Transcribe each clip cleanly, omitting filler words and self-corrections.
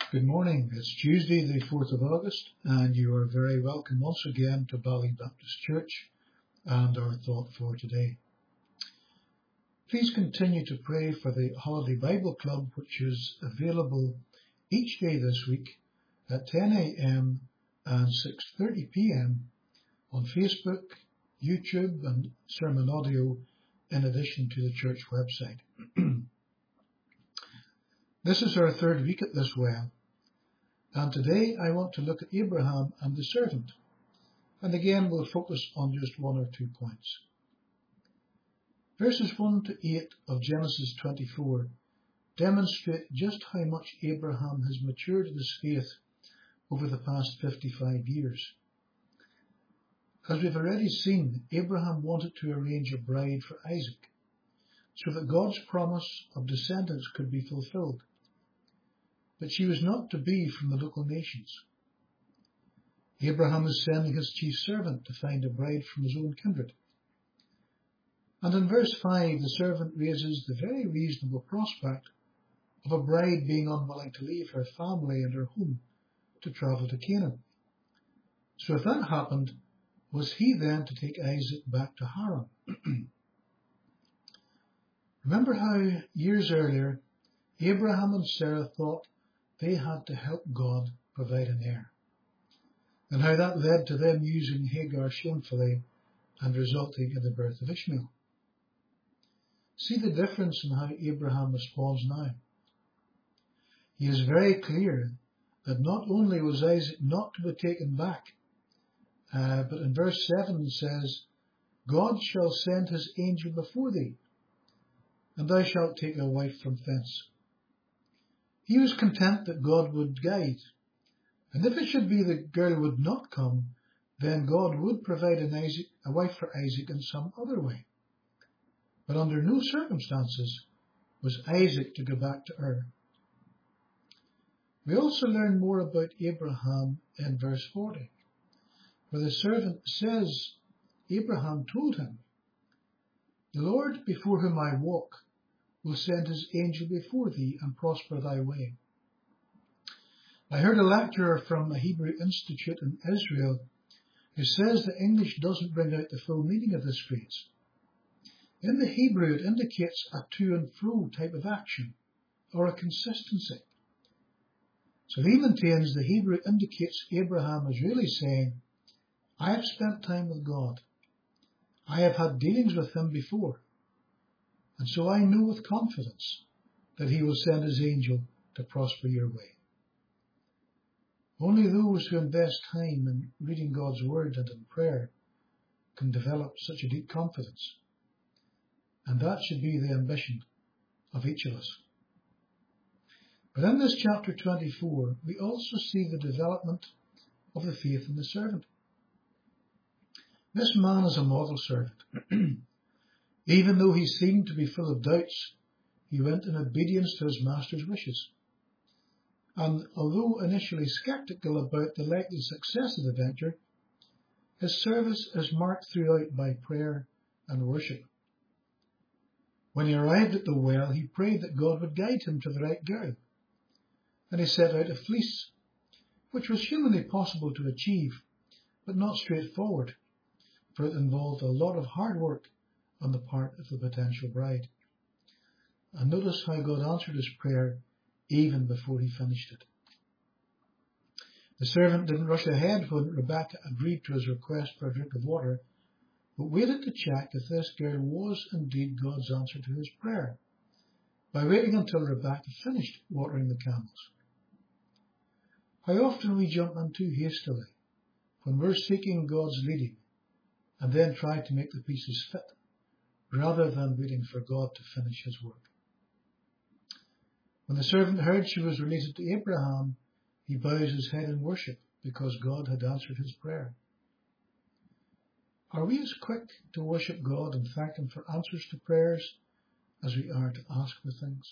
Good morning. It's Tuesday, the 4th of August, and you are very welcome once again to Bally Baptist Church and our thought for today. Please continue to pray for the Holiday Bible Club, which is available each day this week at 10 a.m. and 6:30 p.m. on Facebook, YouTube, and sermon audio, in addition to the church website. This is our third week at this well. And today I want to look at Abraham and the servant. And again we'll focus on just one or 2 points. Verses 1 to 8 of Genesis 24 demonstrate just how much Abraham has matured in his faith over the past 55 years. As we've already seen, Abraham wanted to arrange a bride for Isaac so that God's promise of descendants could be fulfilled. But she was not to be from the local nations. Abraham is sending his chief servant to find a bride from his own kindred. And in verse 5, the servant raises the very reasonable prospect of a bride being unwilling to leave her family and her home to travel to Canaan. So if that happened, was he then to take Isaac back to Haran? Remember how years earlier, Abraham and Sarah thought they had to help God provide an heir, and how that led to them using Hagar shamefully and resulting in the birth of Ishmael. See the difference in how Abraham responds now. He is very clear that not only was Isaac not to be taken back, but in verse 7 it says, God shall send his angel before thee, and thou shalt take a wife from thence. He was content that God would guide, and if it should be the girl would not come, then God would provide a wife for Isaac in some other way. But under no circumstances was Isaac to go back to Ur. We also learn more about Abraham in verse 40, where the servant says, Abraham told him, the Lord before whom I walk will send his angel before thee and prosper thy way. I heard a lecturer from a Hebrew institute in Israel who says that English doesn't bring out the full meaning of this phrase. In the Hebrew, it indicates a to and fro type of action, or a consistency. So he maintains the Hebrew indicates Abraham is really saying, I have spent time with God. I have had dealings with him before. And so I know with confidence that he will send his angel to prosper your way. Only those who invest time in reading God's word and in prayer can develop such a deep confidence. And that should be the ambition of each of us. But in this chapter 24, we also see the development of the faith in the servant. This man is a model servant. Even though he seemed to be full of doubts, he went in obedience to his master's wishes. And although initially sceptical about the likely success of the venture, his service is marked throughout by prayer and worship. When he arrived at the well, he prayed that God would guide him to the right girl, and he set out a fleece, which was humanly possible to achieve, but not straightforward, for it involved a lot of hard work on the part of the potential bride. And notice how God answered his prayer even before he finished it. The servant didn't rush ahead when Rebekah agreed to his request for a drink of water, but waited to check if this girl was indeed God's answer to his prayer, by waiting until Rebekah finished watering the camels. How often we jump in too hastily when we're seeking God's leading and then try to make the pieces fit, rather than waiting for God to finish his work. When the servant heard she was related to Abraham, he bows his head in worship because God had answered his prayer. Are we as quick to worship God and thank him for answers to prayers as we are to ask for things?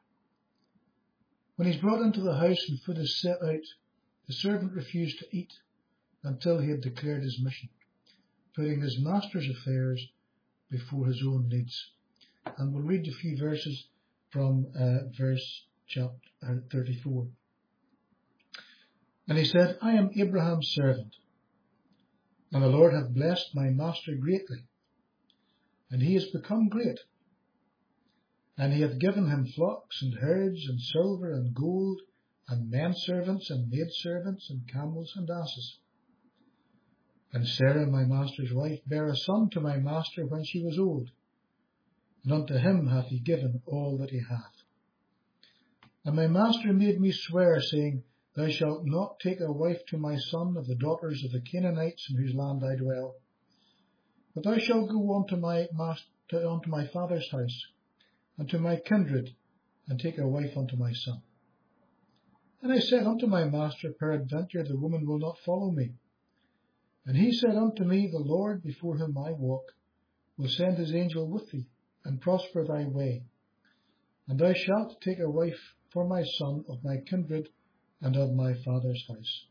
When he's brought into the house and food is set out, the servant refused to eat until he had declared his mission, putting his master's affairs before his own needs. And we'll read a few verses from verse chapter 34. And he said, I am Abraham's servant, and the Lord hath blessed my master greatly, and he is become great. And he hath given him flocks and herds and silver and gold, and men servants and maid servants, and camels and asses. And Sarah, my master's wife, bare a son to my master when she was old, and unto him hath he given all that he hath. And my master made me swear, saying, Thou shalt not take a wife to my son of the daughters of the Canaanites in whose land I dwell, but thou shalt go unto my father's house, and to my kindred, and take a wife unto my son. And I said unto my master, Peradventure the woman will not follow me. And he said unto me, The Lord before whom I walk will send his angel with thee, and prosper thy way. And thou shalt take a wife for my son of my kindred and of my father's house.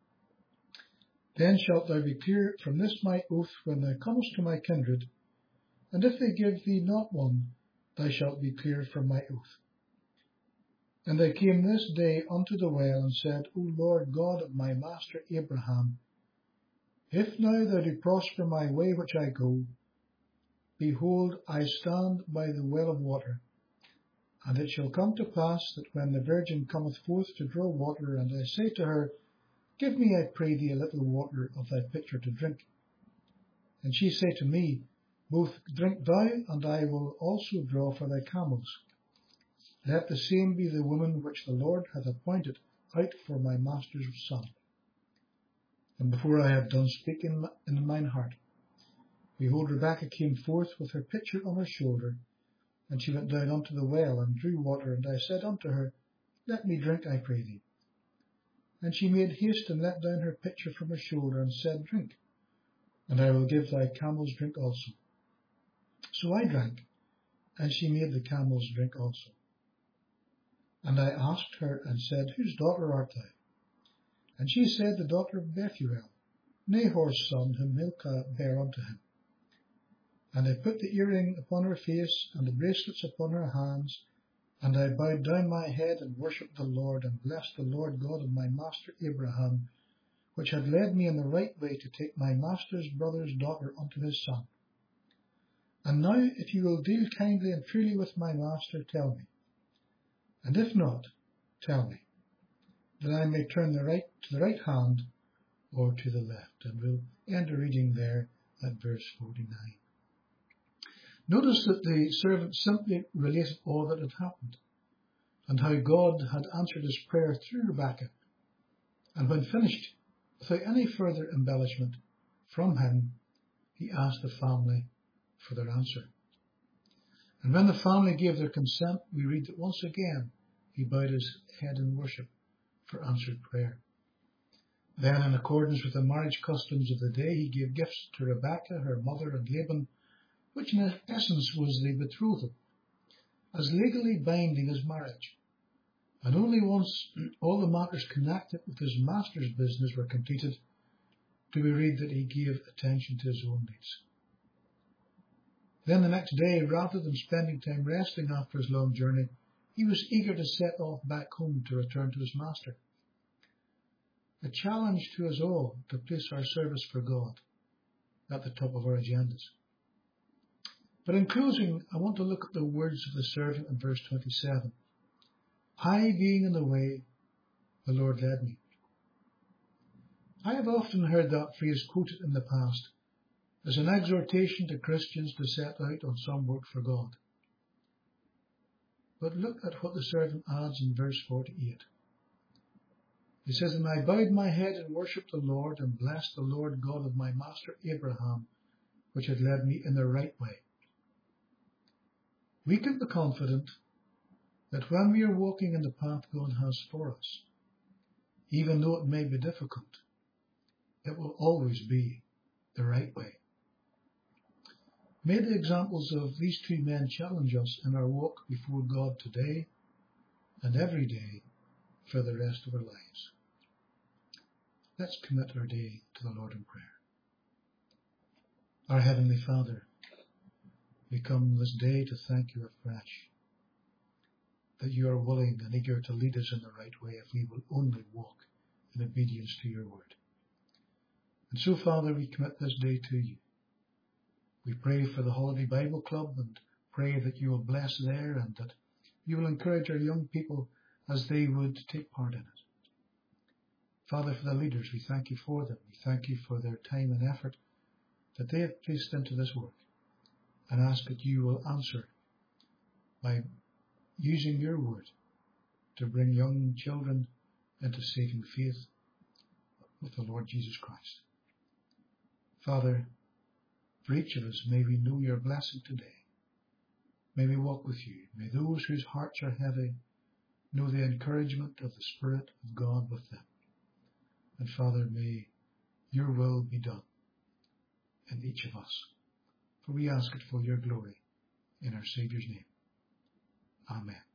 Then shalt thou be clear from this my oath when thou comest to my kindred, and if they give thee not one, thou shalt be clear from my oath. And I came this day unto the well, and said, O Lord God of my master Abraham, if now thou do prosper my way which I go, behold, I stand by the well of water. And it shall come to pass that when the virgin cometh forth to draw water, and I say to her, Give me, I pray thee, a little water of thy pitcher to drink. And she say to me, Both drink thou, and I will also draw for thy camels. Let the same be the woman which the Lord hath appointed out for my master's son. And before I had done speaking in mine heart, behold, Rebekah came forth with her pitcher on her shoulder, and she went down unto the well, and drew water. And I said unto her, Let me drink, I pray thee. And she made haste, and let down her pitcher from her shoulder, and said, Drink, and I will give thy camels drink also. So I drank, and she made the camels drink also. And I asked her, and said, Whose daughter art thou? And she said, The daughter of Bethuel, Nahor's son, whom Milcah bare unto him. And I put the earring upon her face, and the bracelets upon her hands, and I bowed down my head, and worshipped the Lord, and blessed the Lord God of my master Abraham, which had led me in the right way to take my master's brother's daughter unto his son. And now, if you will deal kindly and truly with my master, tell me. And if not, tell me, that I may turn to the right hand or to the left. And we'll end the reading there at verse 49. Notice that the servant simply related all that had happened, and how God had answered his prayer through Rebekah. And when finished, without any further embellishment from him, he asked the family for their answer. And when the family gave their consent, we read that once again he bowed his head in worship for answered prayer. Then, in accordance with the marriage customs of the day, he gave gifts to Rebekah, her mother, and Laban, which in essence was the betrothal, as legally binding as marriage. And only once all the matters connected with his master's business were completed do we read that he gave attention to his own needs. Then the next day, rather than spending time resting after his long journey, he was eager to set off back home to return to his master. A challenge to us all to place our service for God at the top of our agendas. But in closing, I want to look at the words of the servant in verse 27. I being in the way, the Lord led me. I have often heard that phrase quoted in the past as an exhortation to Christians to set out on some work for God. But look at what the servant adds in verse 48. He says, And I bowed my head and worshipped the Lord, and blessed the Lord God of my master Abraham, which had led me in the right way. We can be confident that when we are walking in the path God has for us, even though it may be difficult, it will always be the right way. May the examples of these two men challenge us in our walk before God today and every day for the rest of our lives. Let's commit our day to the Lord in prayer. Our Heavenly Father, we come this day to thank you afresh that you are willing and eager to lead us in the right way if we will only walk in obedience to your word. And so, Father, we commit this day to you. We pray for the Holiday Bible Club and pray that you will bless there and that you will encourage our young people as they would take part in it. Father, for the leaders, we thank you for them. We thank you for their time and effort that they have placed into this work, and ask that you will answer by using your word to bring young children into saving faith with the Lord Jesus Christ. Father, for each of us, may we know your blessing today. May we walk with you. May those whose hearts are heavy know the encouragement of the Spirit of God with them. And Father, may your will be done in each of us. For we ask it for your glory in our Saviour's name. Amen.